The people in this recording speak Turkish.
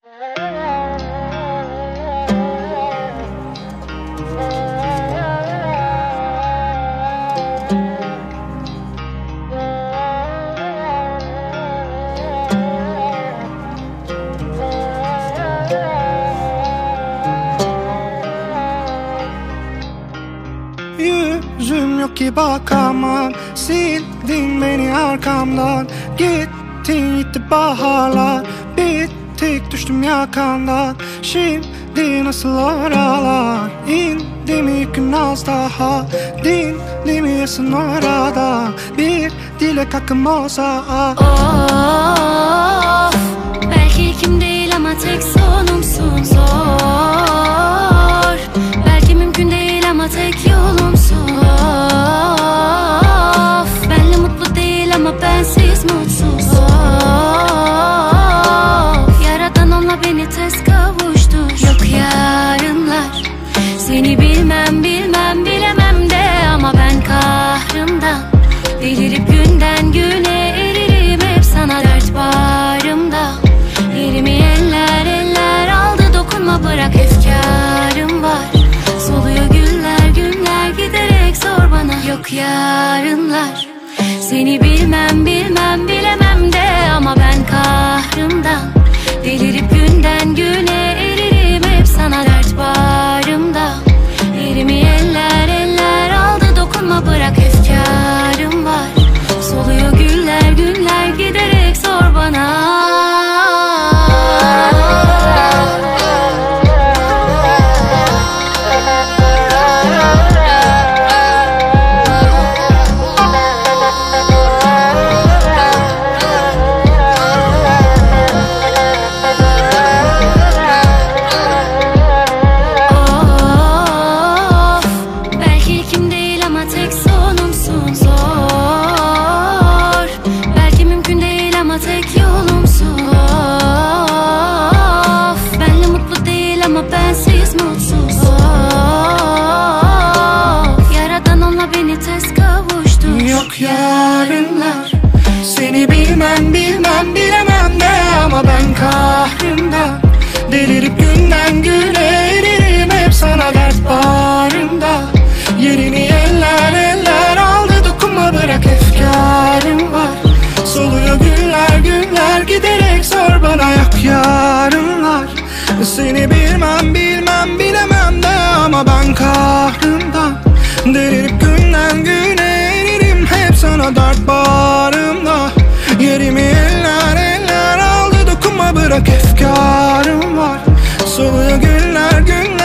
Yüzüm yok ki bakamam, sildin beni arkamdan. Gittin gitti baharlar, bittik düştüm yakandan. Şimdi nasıl oralar, indi mi ilk gün az daha, dindi mi yasın orada, bir dilek hakkım olsa. Of, belki ilkim değil ama tek sonumsun. Zor, belki mümkün değil ama tek yolumsun. Of, benle mutlu değil ama bensiz mutsuz. Of, yaradan onunla beni tez kavuştur. Yok yarınlar, seni bilmem bilmem bilemem de, ama ben kahrımdan delirip günden güne eririm. Hep sana dert bağrımda, yerimi eller eller aldı. Dokunma, bırak, efkarım var. Soluyor güller günler, giderek sor bana. Yok yarınlar, seni bilmem bilmem bilemem de, ama ben kahrımdan delirip günden güne eririm. Hep sana dert bağrımda, yerimi eller eller aldı. Dokunma, bırak, efkarım var. Soluyor güller günler, giderek sor bana. Tek yolumsun. Of, benle mutlu değil ama bensiz mutsuz. Of, yaradan onunla beni tez kavuştur. Yok yarınlar, seni bilmem bilmem bilemem de, ama ben kahrımdan delirip günden güne eririm. Hep sana dert bağrımda, yerini eller eller aldı. Dokunma, bırak, efkarım var. Soluyor güller günler, giderek sor bana. Yok yarınlar, seni bilmem bilmem bilemem de, ama ben kahrımdan delirip günden güne eririm. Hep sana dert bağrımda, yerimi eller eller aldı. Dokunma, bırak, efkarım var. Soluyor güller günler,